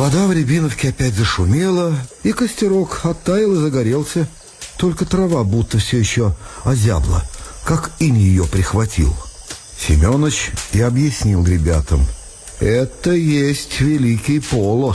Вода в Рябиновке опять зашумела, и костерок оттаял и загорелся. Только трава будто все еще озябла, как иней ее прихватил. Семеныч и объяснил ребятам: это есть великий Полос.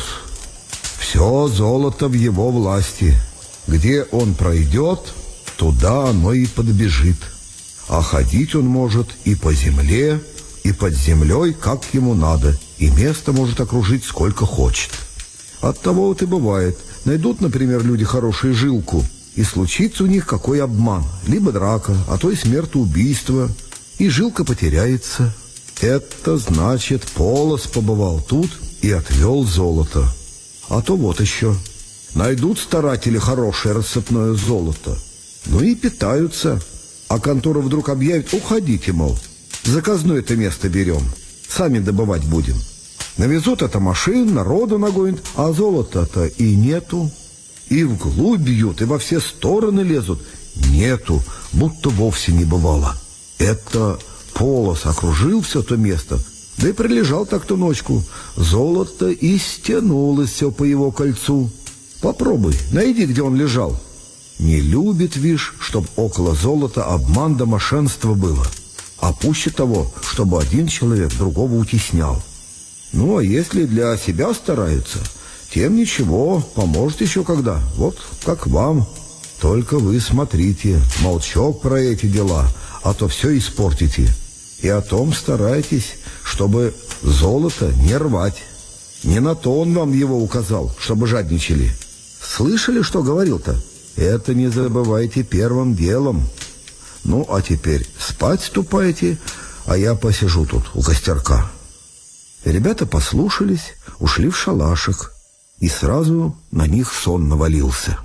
Все золото в его власти. Где он пройдет, туда оно и подбежит. А ходить он может и по земле, и под землей, как ему надо, и место может окружить сколько хочет. Оттого вот и бывает. Найдут, например, люди хорошую жилку, и случится у них какой обман, либо драка, а то и смертоубийство, и жилка потеряется. Это значит, Полос побывал тут и отвел золото. А то вот еще. Найдут старатели хорошее рассыпное золото, ну и питаются. А контора вдруг объявит: уходите, мол, заказное это место берем, сами добывать будем. Навезут это машин, народу нагонят, а золота-то и нету. И вглубь бьют, и во все стороны лезут. Нету, будто вовсе не бывало. Это Полос окружил все то место, да и прилежал так-то ночку. Золото и стянулось все по его кольцу. Попробуй, найди, где он лежал. Не любит, вишь, чтоб около золота обман да мошенство было. А пуще того, чтобы один человек другого утеснял. Ну, а если для себя стараются, тем ничего, поможет еще когда. Вот как вам. Только вы смотрите, молчок про эти дела, а то все испортите. И о том старайтесь, чтобы золото не рвать. Не на то он вам его указал, чтобы жадничали. Слышали, что говорил-то? Это не забывайте первым делом. Ну, а теперь спать ступайте, а я посижу тут у костерка. Ребята послушались, ушли в шалашик, и сразу на них сон навалился.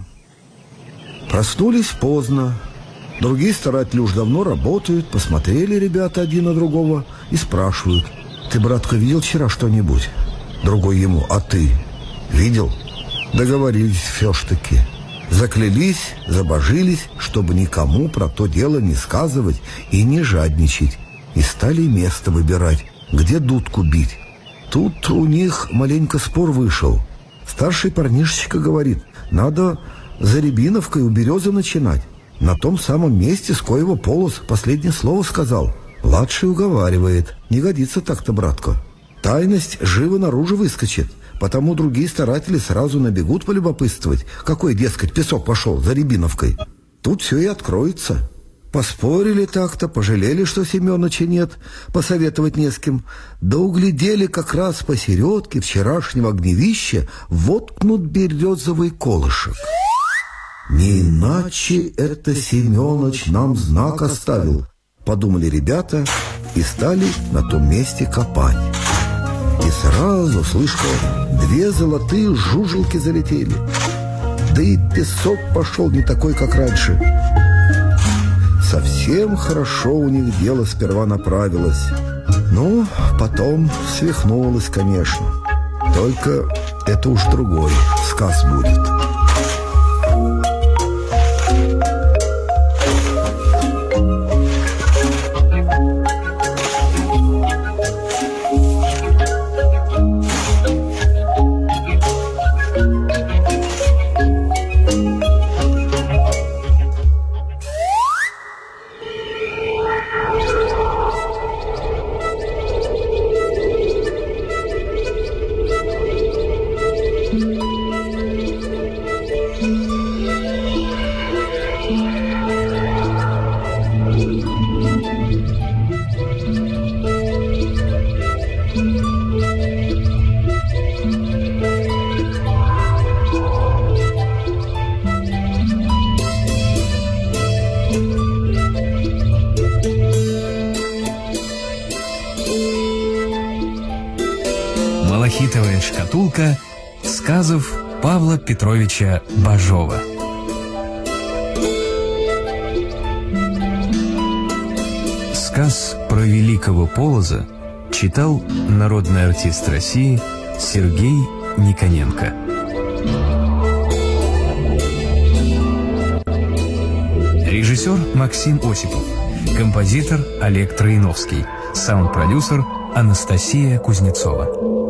Проснулись поздно. Другие старатели уж давно работают. Посмотрели ребята один на другого и спрашивают: ты, братка, видел вчера что-нибудь? Другой ему: а ты видел? Договорились все ж таки. Заклялись, забожились, чтобы никому про то дело не сказывать и не жадничать. И стали место выбирать, где дудку бить. Тут у них маленько спор вышел. Старший парнишечка говорит: надо за Рябиновкой у березы начинать. На том самом месте, с коего Полос последнее слово сказал. Младший уговаривает: не годится так-то, братка. Тайность живо наружу выскочит. Потому другие старатели сразу набегут полюбопытствовать, какой, дескать, песок пошел за Рябиновкой. Тут все и откроется. Поспорили так-то, пожалели, что Семеныча нет, посоветовать не с кем. Да углядели как раз посередке вчерашнего огневища воткнут березовый колышек. Не иначе это Семеныч нам знак оставил, подумали ребята и стали на том месте копать. И сразу, слышно, 2 золотые жужелки залетели. Да и песок пошел не такой, как раньше. Совсем хорошо у них дело сперва направилось. Ну, потом свихнулось, конечно. Только это уж другой сказ будет. «Малахитовая шкатулка» сказов Павла Петровича Бажова. Сказ про великого Полоза читал народный артист России Сергей Никоненко. Режиссер Максим Осипов. Композитор Олег Троиновский. Саунд-продюсер Анастасия Кузнецова.